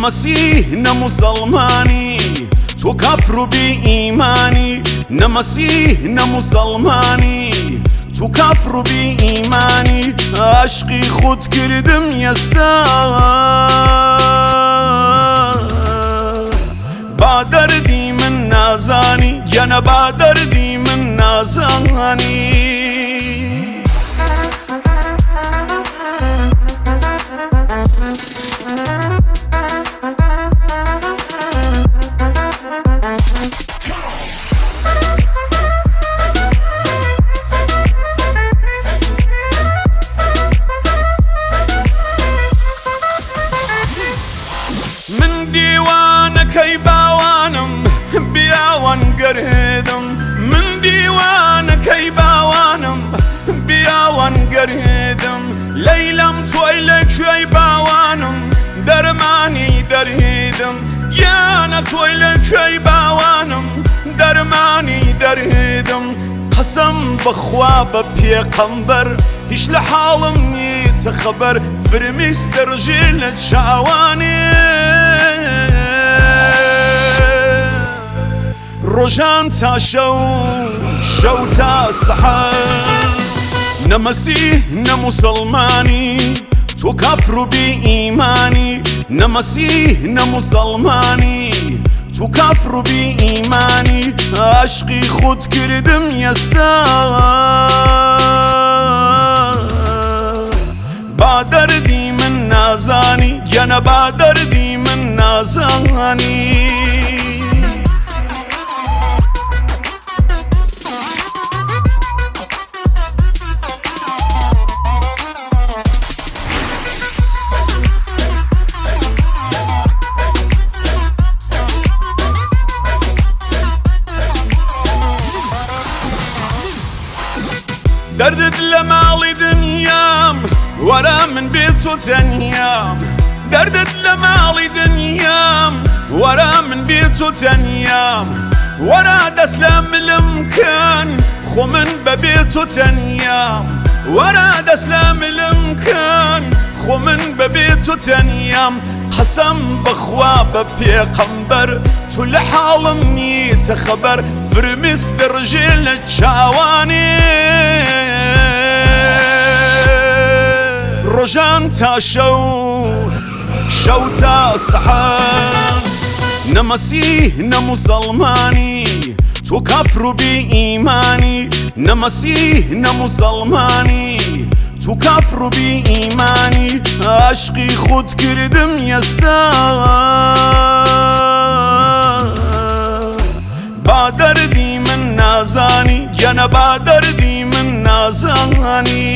مسیح نه مسلمانی، تو کافر و بی ایمانی. نه مسیح نه مسلمانی، تو کافر و بی ایمانی. عشقی خود کردم یزدا با دردی من نازانی، گنه با دردی من نازانی. من دیوانەکەی باوانم بیاوان گەرهێدم، من دیوانەکەی باوانم بیاوان گەرهێدم. لەیلەم تۆی لەکوێی باوانم دەرمانی دەرهێدم، یانە تۆی لەکوێی باوانم دەرمانی دەرهێدم. قەسەم بەخوا بە پێغەمبەر هیچ لە حاڵم نیچە خەبەر، فرمیس دەڕژێ لە چاوانێ. ڕۆژان تا شەو، شەو تا سەحەر. نە مەسیح نە موسڵمانی، تۆ کافر و بی ئیمانی. نە مەسیح نە موسڵمانی، تو کافر و بی ایمانی. عشقی خود کردم یزدا با دردی من نازانی، گنه با دردی من نازانی. دردت لە ماڵی دنیام، وەرە من بێ تۆ تەنیام. دردت لە ماڵی دنیام، وەرە من بێ تۆ تەنیام. وەرە دەست لە ملم کەن، خۆ من بەبێ تۆ تەنیام. وەرە دەست لە ملم کەن، خۆ من بەبێ تۆ تەنیام. قەسەم بەخوا بە پێغەمبەر تو لە حاڵم نیتە خەبەر، فرمیسک دەڕژێ لە چاوانێ. ڕۆژان تا شەو، شەو تا سەحەر. نە مەسیح نە موسڵمانی، تۆ کافر و بی ئیمانی. نە مەسیح نە موسڵمانی، تو کافر و بی ایمانی. عشقی خود کردم یزدا با دردی من نازانی، گنه با دردی من نازانی.